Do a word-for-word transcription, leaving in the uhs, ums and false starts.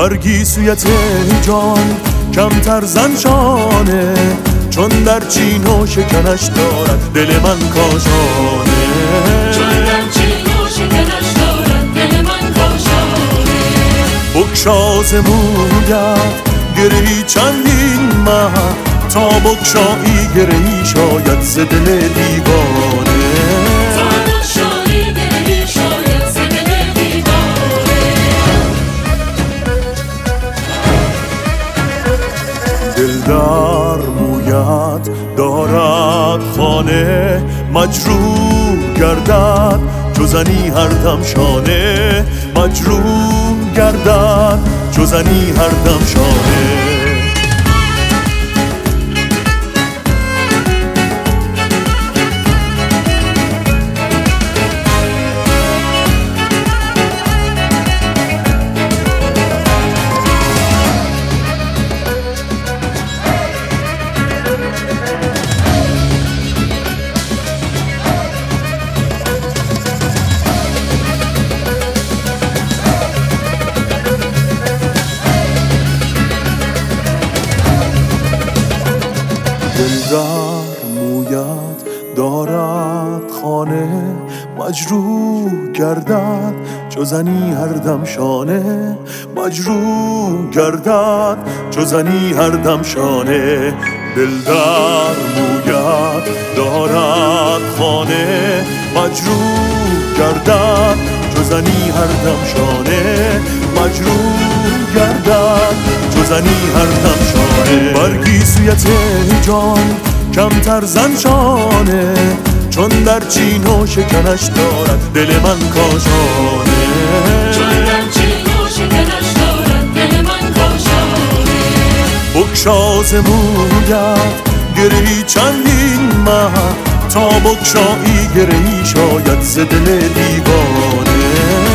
برگی سویت جان کمتر زن شانه، چون در چین و شکنش دارد دل من کاشانه. چون در چین و شکنش دارد دل من کاشانه. بگشاز مویت گرهی چندین مه، تا بگشایی گرهی شاید ز دل دیوانه. تا بگشایی گرهی شاید ز دل دیوانه. دل در مویت دارد خانه، مجروح گردد جزنی هر دم شانه. مجروح گردد جزنی هر دم شانه. دل در مویت دارد خانه، مجروح گردد جزنی هر دم شانه. مجروح گردد جزنی هر دم شانه. دل در مویت دارد خانه، مجروح گردد جزنی هر دم شانه. مجروح گردد جزنی هر دم شانه. برگی سویت جان کمتر زن شانه، چون در چین و شکنش دارد دل من کاشانه. چون در چین و شکنش دارد دل من کاشانه. بگشاز مویت گرهی چندین مه، تا بگشایی گرهی شاید ز دل دیوانه.